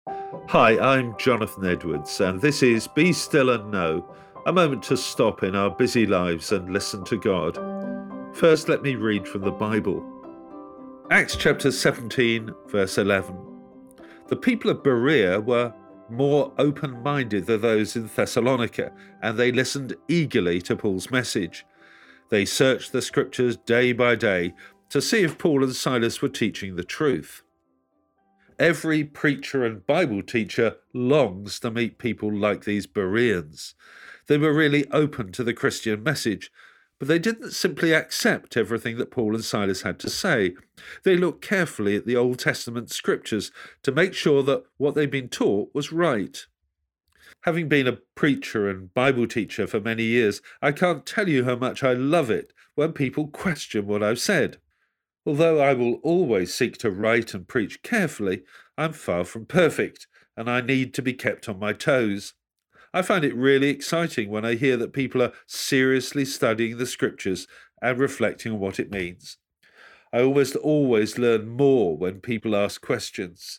Hi, I'm Jonathan Edwards, and this is Be Still and Know, a moment to stop in our busy lives and listen to God. First, let me read from the Bible. Acts chapter 17, verse 11. The people of Berea were more open-minded than those in Thessalonica, and they listened eagerly to Paul's message. They searched the scriptures day by day to see if Paul and Silas were teaching the truth. Every preacher and Bible teacher longs to meet people like these Bereans. They were really open to the Christian message, but they didn't simply accept everything that Paul and Silas had to say. They looked carefully at the Old Testament scriptures to make sure that what they'd been taught was right. Having been a preacher and Bible teacher for many years, I can't tell you how much I love it when people question what I've said. Although I will always seek to write and preach carefully, I'm far from perfect, and I need to be kept on my toes. I find it really exciting when I hear that people are seriously studying the scriptures and reflecting on what it means. I always learn more when people ask questions.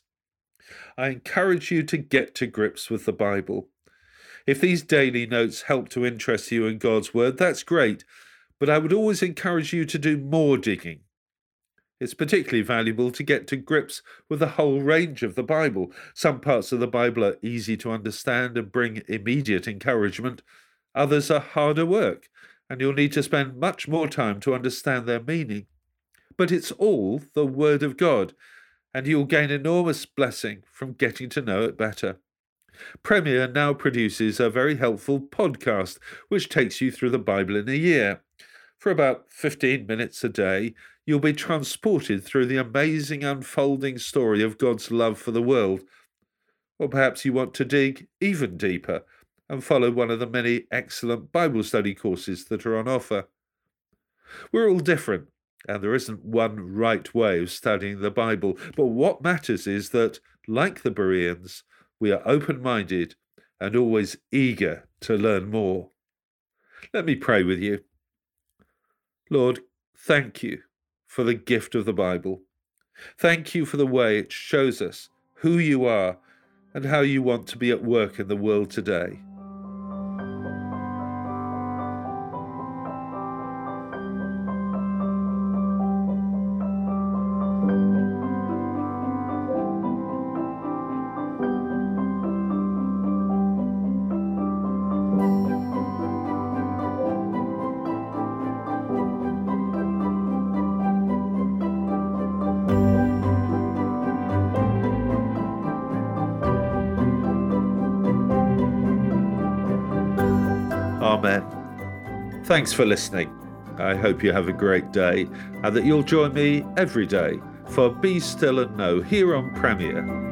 I encourage you to get to grips with the Bible. If these daily notes help to interest you in God's Word, that's great, but I would always encourage you to do more digging. It's particularly valuable to get to grips with the whole range of the Bible. Some parts of the Bible are easy to understand and bring immediate encouragement. Others are harder work, and you'll need to spend much more time to understand their meaning. But it's all the Word of God, and you'll gain enormous blessing from getting to know it better. Premier now produces a very helpful podcast, which takes you through the Bible in a year. For about 15 minutes a day, you'll be transported through the amazing unfolding story of God's love for the world. Or perhaps you want to dig even deeper and follow one of the many excellent Bible study courses that are on offer. We're all different, and there isn't one right way of studying the Bible, but what matters is that, like the Bereans, we are open-minded and always eager to learn more. Let me pray with you. Lord, thank you for the gift of the Bible. Thank you for the way it shows us who you are and how you want to be at work in the world today. Amen. Thanks for listening. I hope you have a great day and that you'll join me every day for Be Still and Know here on Premier.